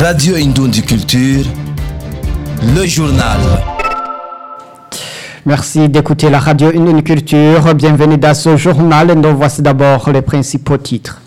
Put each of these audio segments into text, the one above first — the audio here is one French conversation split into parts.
Radio Indoundi Culture, le journal. Merci d'écouter la Radio Indoundi Culture. Bienvenue dans ce journal. Nous voici d'abord les principaux titres.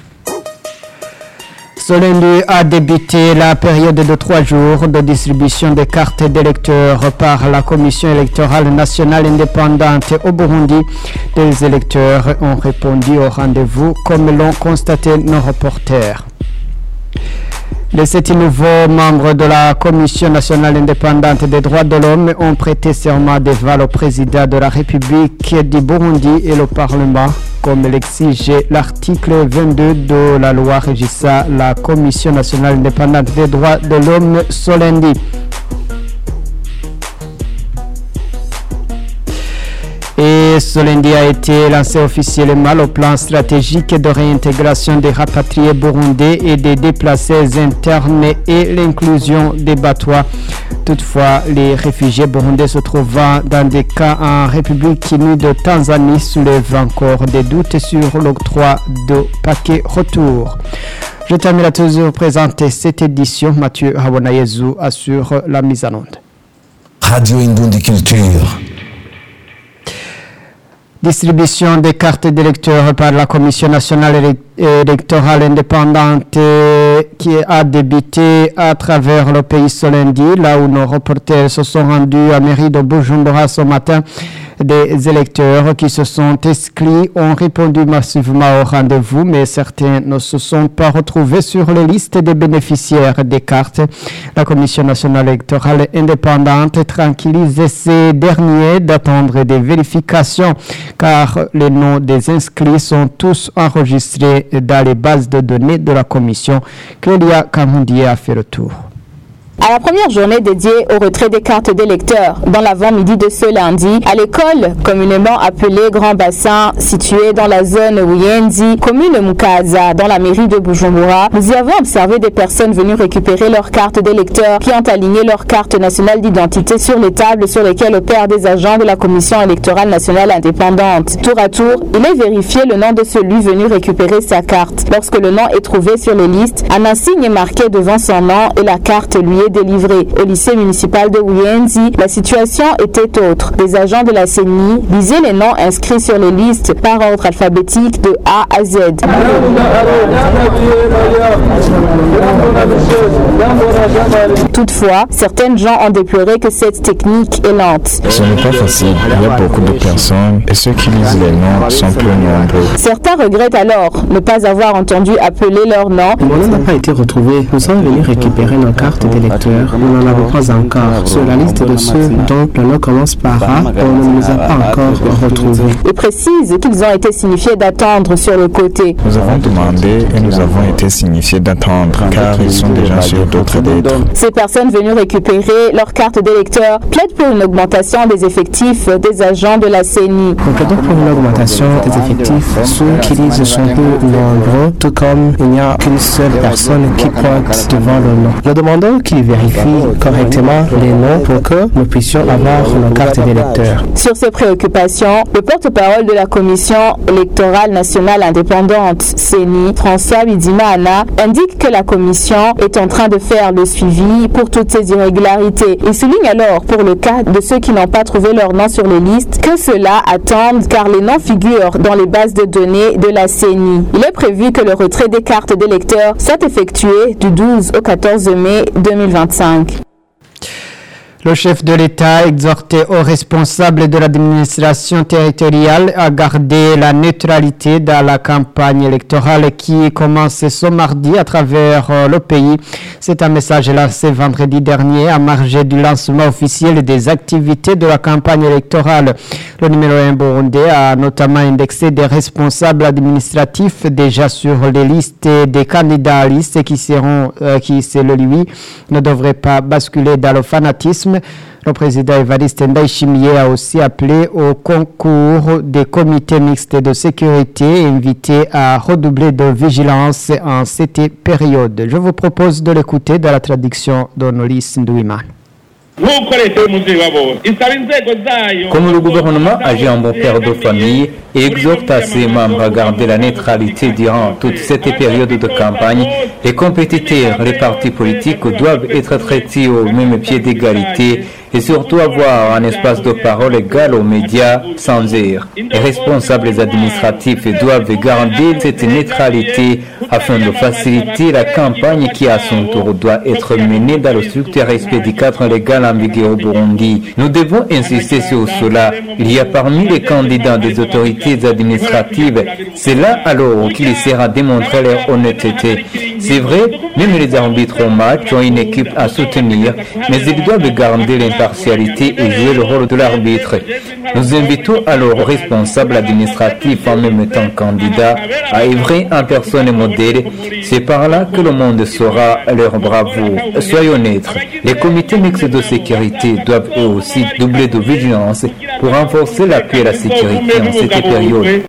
Ce lundi a débuté la période de 3 jours de distribution des cartes d'électeurs par la Commission électorale nationale indépendante au Burundi. Les électeurs ont répondu au rendez-vous comme l'ont constaté nos reporters. Les 7 nouveaux membres de la Commission nationale indépendante des droits de l'homme ont prêté serment devant le président de la République du Burundi et le Parlement, comme l'exige l'article 22 de la loi régissant la Commission nationale indépendante des droits de l'homme ce lundi. Et ce lundi a été lancé officiellement le plan stratégique de réintégration des rapatriés burundais et des déplacés internes et l'inclusion des Batois. Toutefois, les réfugiés burundais se trouvant dans des camps en République unie de Tanzanie soulèvent encore des doutes sur l'octroi de paquets retour. Je termine à toujours présenter cette édition. Mathieu Habonayezu assure la mise en onde. Radio Indoundi Culture. Distribution des cartes d'électeurs par la Commission nationale électorale indépendante qui a débuté à travers le pays ce lundi, là où nos reporters se sont rendus à mairie de Bujumbura ce matin. Des électeurs qui se sont inscrits ont répondu massivement au rendez-vous, mais certains ne se sont pas retrouvés sur les listes des bénéficiaires des cartes. La Commission nationale électorale indépendante tranquillise ces derniers d'attendre des vérifications, car les noms des inscrits sont tous enregistrés dans les bases de données de la Commission. Clélia Kamundi a fait le tour. À la première journée dédiée au retrait des cartes d'électeurs, dans l'avant-midi de ce lundi, à l'école communément appelée Grand Bassin, située dans la zone Wuyendi, commune Mukaza, dans la mairie de Bujumbura, nous y avons observé des personnes venues récupérer leurs cartes d'électeurs qui ont aligné leur carte nationale d'identité sur les tables sur lesquelles opèrent des agents de la Commission électorale nationale indépendante. Tour à tour, il est vérifié le nom de celui venu récupérer sa carte. Lorsque le nom est trouvé sur les listes, un insigne est marqué devant son nom et la carte lui est délivré. Au lycée municipal de Wuyendi, la situation était autre. Des agents de la CENI lisaient les noms inscrits sur les listes par ordre alphabétique de A à Z. Toutefois, certaines gens ont déploré que cette technique est lente. Ce n'est pas facile. Il y a beaucoup de personnes et ceux qui lisent les noms sont plus nombreux. Certains regrettent alors ne pas avoir entendu appeler leur nom. Mon nom n'a pas été retrouvé. Nous sommes venus récupérer nos cartes d'électeurs. Nous n'en avons pas encore. Sur la liste de ceux dont le nom commence par A, on ne nous a pas encore retrouvés. Ils précisent qu'ils ont été signifiés d'attendre sur le côté. Nous avons demandé et nous avons été signifiés d'attendre car ils sont déjà sur d'autres lettres. Ces personnes venues récupérer leurs cartes d'électeurs plaident pour une augmentation des effectifs des agents de la CENI. Nous plaidons pour une augmentation des effectifs. Ceux qui lisent sont peu nombreux, tout comme il n'y a qu'une seule personne qui pointe devant le nom. Nous demandons qu'ils vérifient correctement les noms pour que nous puissions avoir nos cartes d'électeurs. Sur ces préoccupations, le porte-parole de la Commission électorale nationale indépendante, CENI, François Bidimana, indique que la Commission est en train de faire le suivi pour toutes ces irrégularités. Il souligne alors, pour le cas de ceux qui n'ont pas trouvé leur nom sur les listes, que ceux-là attendent car les noms figurent dans les bases de données de la CENI. Il est prévu que le retrait des cartes d'électeurs soit effectué du 12 au 14 mai 2025. Le chef de l'État exhortait aux responsables de l'administration territoriale à garder la neutralité dans la campagne électorale qui commence ce mardi à travers le pays. C'est un message lancé vendredi dernier à marge du lancement officiel des activités de la campagne électorale. Le numéro 1 burundais a notamment indexé des responsables administratifs déjà sur les listes des candidats à liste qui, selon lui, ne devraient pas basculer dans le fanatisme. Le président Evariste Ndayishimiye a aussi appelé au concours des comités mixtes de sécurité et invité à redoubler de vigilance en cette période. Je vous propose de l'écouter dans la traduction d'Onolis Ndouiman. Comme le gouvernement agit en bon père de famille et exhorte à ses membres à garder la neutralité durant toute cette période de campagne, les compétiteurs, les partis politiques doivent être traités au même pied d'égalité et surtout avoir un espace de parole égal aux médias sans heurts. Les responsables administratifs doivent garder cette neutralité afin de faciliter la campagne qui à son tour doit être menée dans le structure expédicateur légal en vigueur au Burundi. Nous devons insister sur cela. Il y a parmi les candidats des autorités administratives, c'est là alors qu'il sera démontré leur honnêteté. C'est vrai, même les arbitres au match ont une équipe à soutenir, mais ils doivent garder l'impartialité et jouer le rôle de l'arbitre. Nous invitons alors aux responsables administratifs en même temps candidats à œuvrer en personne modèle. C'est par là que le monde saura leur bravoure. Soyons honnêtes, les comités mixtes de sécurité doivent eux aussi doubler de vigilance pour renforcer la paix et la sécurité en cette période.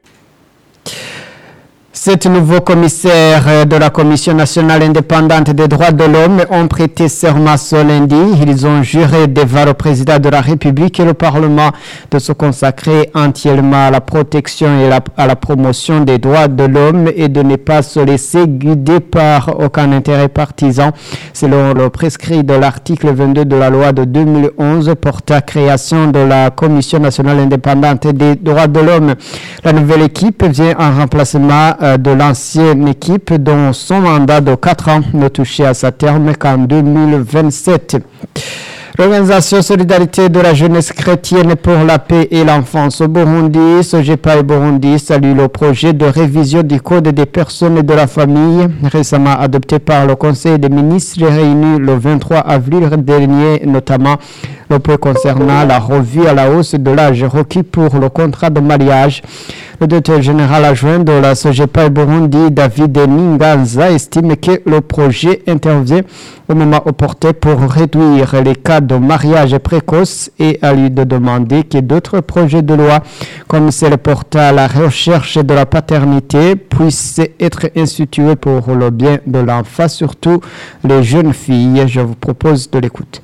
7 nouveaux commissaires de la Commission nationale indépendante des droits de l'homme ont prêté serment ce lundi. Ils ont juré devant le président de la République et le Parlement de se consacrer entièrement à la protection et à la promotion des droits de l'homme et de ne pas se laisser guider par aucun intérêt partisan, selon le prescrit de l'article 22 de la loi de 2011 portant création de la Commission nationale indépendante des droits de l'homme. La nouvelle équipe vient en remplacement de l'ancienne équipe dont son mandat de 4 ans ne touchait à sa terme qu'en 2027. L'organisation Solidarité de la jeunesse chrétienne pour la paix et l'enfance au Burundi, Sojepa et Burundi, salue le projet de révision du Code des personnes et de la famille, récemment adopté par le Conseil des ministres réuni le 23 avril dernier, notamment le point concernant la revue à la hausse de l'âge requis pour le contrat de mariage. Le directeur général adjoint de la Sojepa et Burundi, David Ninganza, estime que le projet intervient au moment opportun pour réduire les cas de mariage précoce et à lui de demander que d'autres projets de loi, comme celle portant à la recherche de la paternité, puissent être institués pour le bien de l'enfant, surtout les jeunes filles. Je vous propose de l'écouter.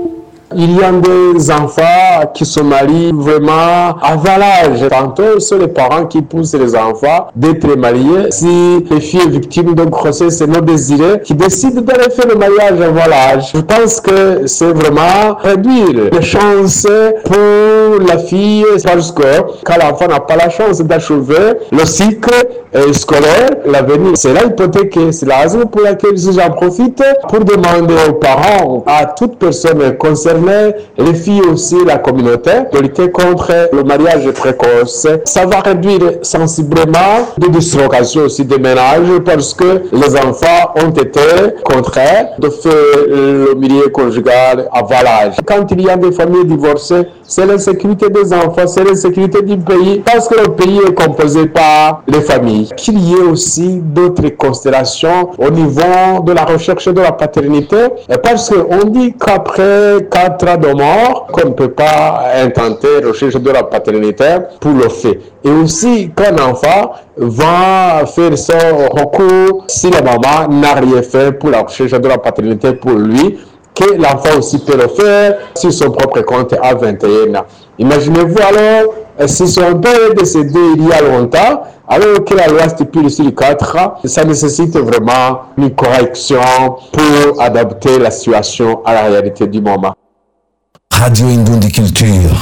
Il y a des enfants qui se marient vraiment avant l'âge. Tantôt, c'est les parents qui poussent les enfants d'être mariés. Si les filles victimes de grossesse non désirée, qui décident d'aller faire le mariage avant l'âge, je pense que c'est vraiment réduire les chances pour la fille parce que quand l'enfant n'a pas la chance d'achever le cycle scolaire, l'avenir sera hypothéqué. C'est la raison pour laquelle j'en profite pour demander aux parents, à toute personne concernée, les filles aussi, la communauté, de lutter contre le mariage précoce. Ça va réduire sensiblement de dislocation aussi des ménages parce que les enfants ont été contraints de faire le milieu conjugal avant l'âge. Quand il y a des familles divorcées, c'est l'insécurité des enfants, c'est l'insécurité du pays parce que le pays est composé par les familles. Qu'il y ait aussi d'autres considérations au niveau de la recherche de la paternité parce qu'on dit qu'après 4 ans de mort, qu'on ne peut pas intenter la recherche de la paternité pour le fait. Et aussi qu'un enfant va faire son recours si la maman n'a rien fait pour la recherche de la paternité pour lui, que l'enfant aussi peut le faire sur son propre compte à 21 ans. Imaginez-vous alors, si son père est décédé il y a longtemps, alors que la loi stipule sur 4 ans, ça nécessite vraiment une correction pour adapter la situation à la réalité du moment. Radio Indundi Culture.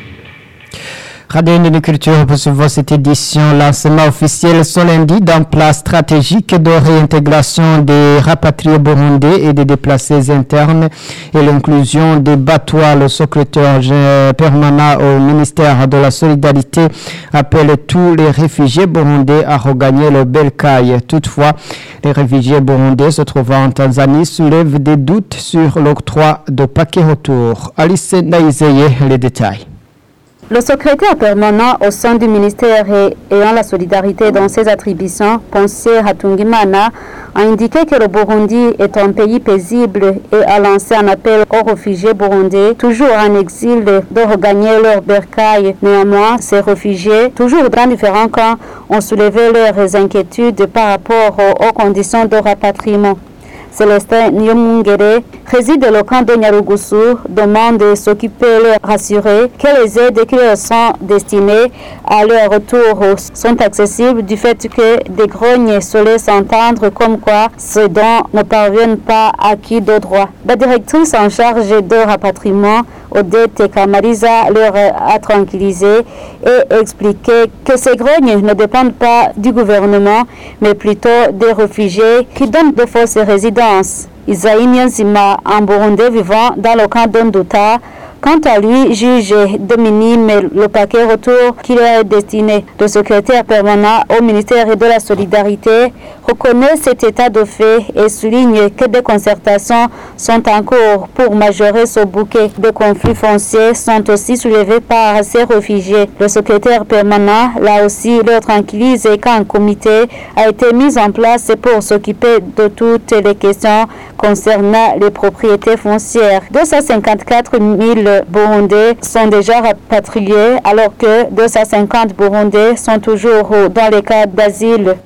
Radio Indundi Culture poursuivre cette édition. Lancement officiel ce lundi d'un plan stratégique de réintégration des rapatriés burundais et des déplacés internes et l'inclusion des battoirs. Le secrétaire permanent au ministère de la Solidarité appelle tous les réfugiés burundais à regagner le Belkaï. Toutefois, les réfugiés burundais se trouvant en Tanzanie soulèvent des doutes sur l'octroi de paquets retour. Alice Naïzeye, les détails. Le secrétaire permanent au sein du ministère ayant la solidarité dans ses attributions, Ponce Hatungimana, a indiqué que le Burundi est un pays paisible et a lancé un appel aux réfugiés burundais, toujours en exil, de regagner leur bercail. Néanmoins, ces réfugiés, toujours dans différents camps, ont soulevé leurs inquiétudes par rapport aux conditions de rapatriement. Célestin Nyomungere, réside au camp de Nyarugusu, demande ce qui peut leur rassurer que les aides qui leur sont destinées à leur retour sont accessibles du fait que des grognes se laissent entendre comme quoi ces dons ne parviennent pas à qui de droit. La directrice en charge de rapatriement, Odette Kamariza, leur a tranquillisé et expliqué que ces grognes ne dépendent pas du gouvernement, mais plutôt des réfugiés qui donnent de fausses résidences. Isaïe Nyanzima, un Burundais vivant dans le camp d'Ondouta, quant à lui, juge de minime le paquet retour qui leur est destiné. Le secrétaire permanent au ministère de la Solidarité reconnaît cet état de fait et souligne que des concertations sont en cours pour majorer ce bouquet. Des conflits fonciers sont aussi soulevés par ces réfugiés. Le secrétaire permanent, là aussi, leur tranquillise qu'un comité a été mis en place pour s'occuper de toutes les questions concernant les propriétés foncières. 254 000 Burundais sont déjà rapatriés alors que 250 Burundais sont toujours dans les cas d'asile.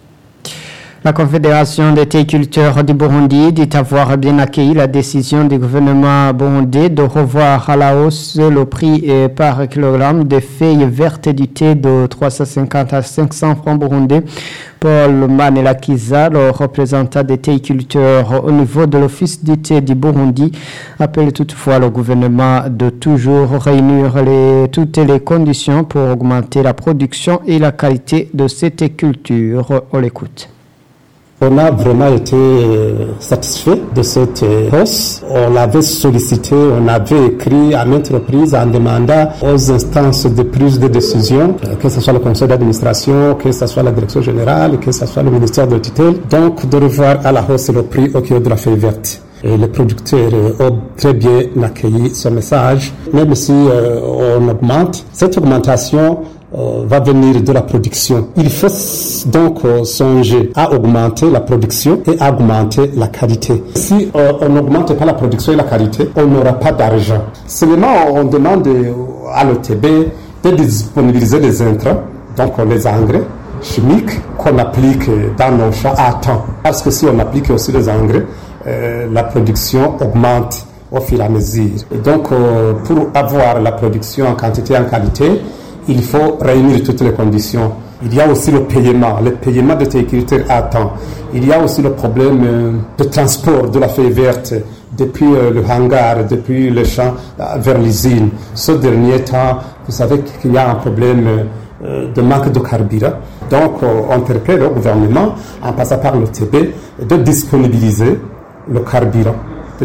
La Confédération des thé-culteurs du Burundi dit avoir bien accueilli la décision du gouvernement burundais de revoir à la hausse le prix par kilogramme des feuilles vertes du thé de 350 à 500 francs burundais. Paul Manelakiza, le représentant des thé-culteurs au niveau de l'Office du thé du Burundi, appelle toutefois le gouvernement de toujours réunir toutes les conditions pour augmenter la production et la qualité de ces thé-cultures. On l'écoute. On a vraiment été satisfait de cette hausse. On l'avait sollicité, on avait écrit à maintes reprises en demandant aux instances de prise de décision, que ce soit le conseil d'administration, que ce soit la direction générale, que ce soit le ministère de tutelle, donc de revoir à la hausse le prix au kilo de la feuille verte. Et les producteurs ont très bien accueilli ce message, même si on augmente. Cette augmentation va venir de la production. Il faut donc songer à augmenter la production et à augmenter la qualité. Si on n'augmente pas la production et la qualité, on n'aura pas d'argent. Seulement, on demande à l'OTB de disponibiliser les intrants, donc les engrais chimiques qu'on applique dans nos champs à temps. Parce que si on applique aussi les engrais, la production augmente au fur et à mesure. Et donc, pour avoir la production en quantité et en qualité, il faut réunir toutes les conditions. Il y a aussi le paiement de thé-culteurs à temps. Il y a aussi le problème de transport de la feuille verte depuis le hangar, depuis le champ vers l'usine. Ce dernier temps, vous savez qu'il y a un problème de manque de carburant. Donc, on interpelle le gouvernement, en passant par le TB, de disponibiliser le carburant.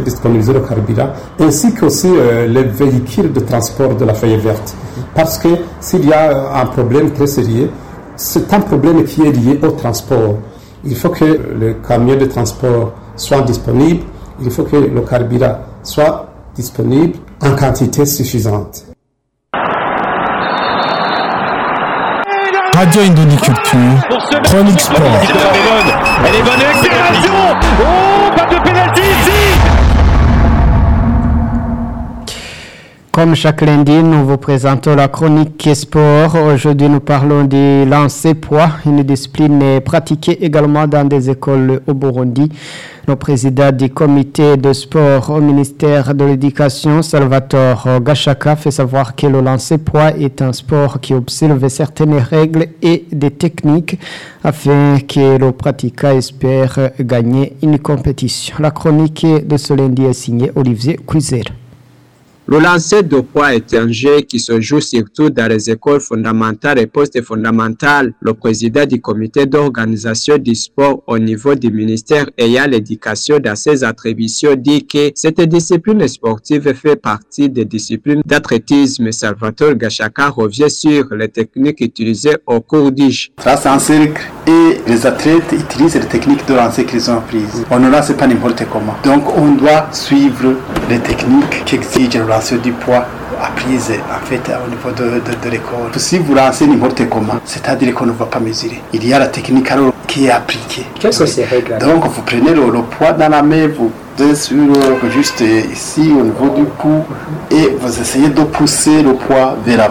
Ainsi qu'aussi les véhicules de transport de la feuille verte. Parce que s'il y a un problème très sérieux, c'est un problème qui est lié au transport. Il faut que le camion de transport soit disponible, il faut que le carburant soit disponible en quantité suffisante. Radio Indonie Culture, Chronique Sport. Elle est bonne, accélération. Oh, pas de pénalty ici. Comme chaque lundi, nous vous présentons la chronique sport. Aujourd'hui, nous parlons du lancer poids, une discipline pratiquée également dans des écoles au Burundi. Le président du comité de sport au ministère de l'Éducation, Salvatore Gashaka, fait savoir que le lancer poids est un sport qui observe certaines règles et des techniques afin que le pratiquant espère gagner une compétition. La chronique de ce lundi est signée Olivier Cuizer. Le lancer de poids est un jeu qui se joue surtout dans les écoles fondamentales et post-fondamentales. Le président du comité d'organisation du sport au niveau du ministère ayant l'éducation dans ses attributions dit que cette discipline sportive fait partie des disciplines d'athlétisme. Salvatore Gashaka revient sur les techniques utilisées au cours du jeu. Ça, c'est un cercle et les athlètes utilisent les techniques de lancer qu'ils ont apprises. On ne lance pas n'importe comment. Donc, on doit suivre les techniques qui exigent le lancer du poids apprise en fait au niveau de l'école. Si vous lancez n'importe comment, c'est-à-dire qu'on ne va pas mesurer. Il y a la technique alors qui est appliquée. Quelles sont ces règles? Donc vous prenez le poids dans la main, vous posez sur juste ici au niveau du cou et vous essayez de pousser le poids vers l'avant.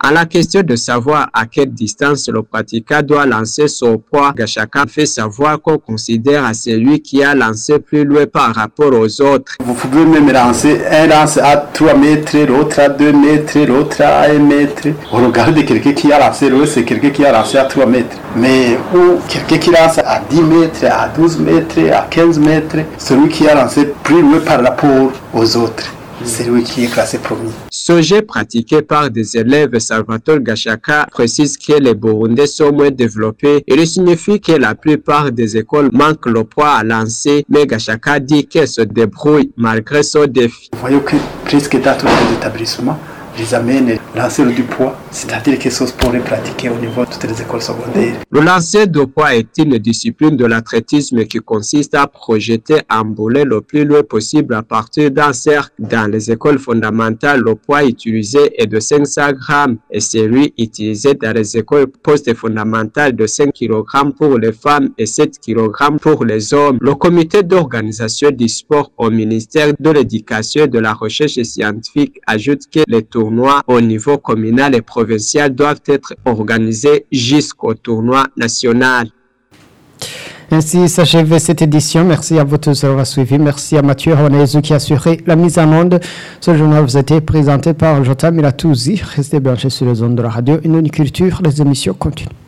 À la question de savoir à quelle distance le pratiquant doit lancer son poids, Gachaka fait savoir qu'on considère à celui qui a lancé plus loin par rapport aux autres. Vous pouvez même lancer un lance à 3 mètres, l'autre à 2 mètres, l'autre à 1 mètre. Vous regardez quelqu'un qui a lancé loin, c'est quelqu'un qui a lancé à 3 mètres. Mais ou quelqu'un qui lance à 10 mètres, à 12 mètres, à 15 mètres, celui qui a lancé plus loin par rapport aux autres, c'est lui qui est classé premier. Ce jeu pratiqué par des élèves, Salvatore Gachaka précise que les Burundais sont moins développés. Il signifie que la plupart des écoles manquent le poids à lancer, mais Gachaka dit qu'elles se débrouillent malgré ce défi. Vous voyez que presque dans tous les établissements, les amènent lancer du poids, c'est-à-dire que ce sport est pratiqué au niveau de toutes les écoles secondaires. Le lancer de poids est une discipline de l'athlétisme qui consiste à projeter un boulet le plus loin possible à partir d'un cercle. Dans les écoles fondamentales, le poids utilisé est de 500 grammes et celui utilisé dans les écoles post-fondamentales de 5 kg pour les femmes et 7 kg pour les hommes. Le comité d'organisation du sport au ministère de l'Éducation et de la Recherche scientifique ajoute que les tournois au niveau communal et provincial doivent être organisés jusqu'au tournoi national. Ainsi s'achève cette édition. Merci à vous tous d'avoir suivi. Merci à Mathieu Ronezou qui a assuré la mise en onde. Ce journal vous a été présenté par Jota Milatouzi. Restez branchés sur les ondes de la radio. Une culture, les émissions continuent.